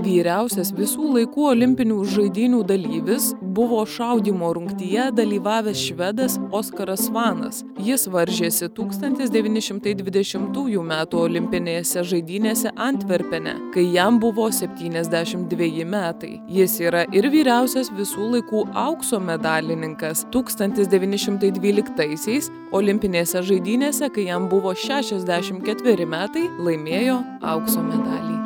Vyriausias visų laikų olimpinių žaidynių dalyvis buvo šaudymo rungtyje dalyvavęs švedas Oskaras Svanas. Jis varžėsi 1920 metų olimpinėse žaidynėse Antverpene, kai jam buvo 72 metai. Jis yra ir vyriausias visų laikų aukso medalininkas. 1912 olimpinėse žaidynėse, kai jam buvo 64 metai, laimėjo aukso medalį.